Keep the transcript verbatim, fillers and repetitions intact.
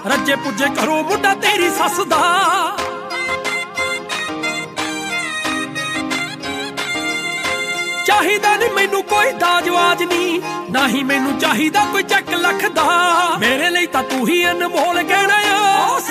ਰੱਜੇ ਪੁੱਜੇ ਘਰੋਂ ਮੁੰਡਾ ਤੇਰੀ ਸੱਸ ਦਾ। ਚਾਹੀਦਾ ਨੀ ਮੈਨੂੰ ਕੋਈ ਦਾਜਵਾਜ ਨੀ, ਨਾ ਹੀ ਮੈਨੂੰ ਚਾਹੀਦਾ ਕੋਈ ਚੱਕ ਲੱਖ ਦਾ। ਮੇਰੇ ਲਈ ਤਾਂ ਤੂੰ ਹੀ ਅਨਮੋਲ ਗਹਿਣਾ ਆ।